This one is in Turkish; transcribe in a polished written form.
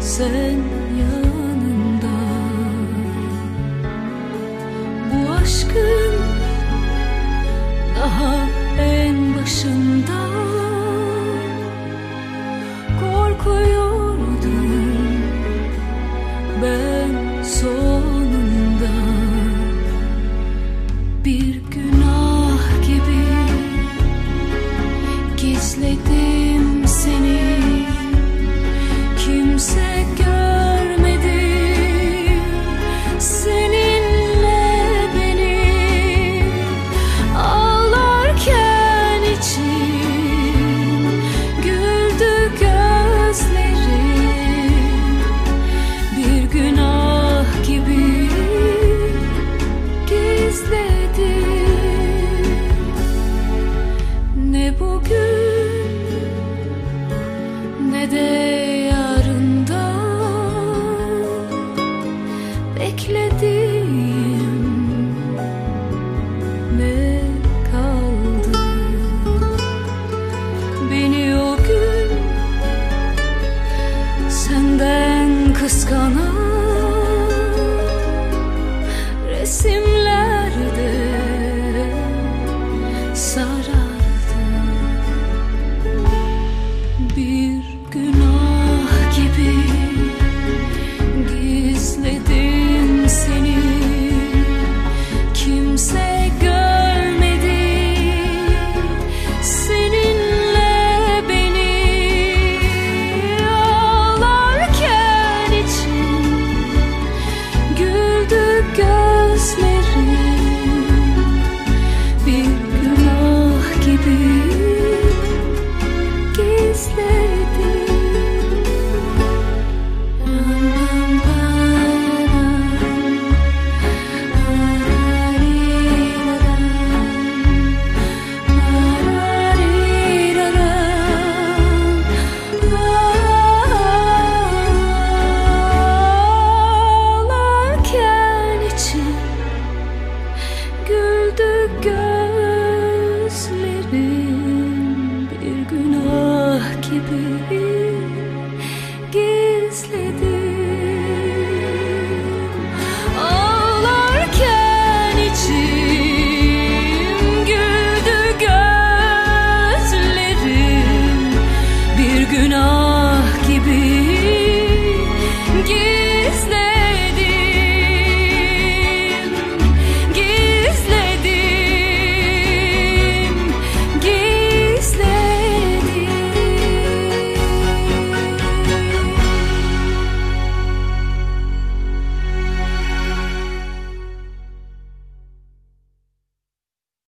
sen yanında. Bu aşkın daha en başında korkuyordum ben sonunda. Bir günah gibi gizledim seni, kimse görmedi seninle beni. Ağlarken içim güldü gözlerim. Bir günah gibi gizledim. Ne bugün ne de yarında beklediğim ne kaldı? Beni o gün senden kıskanan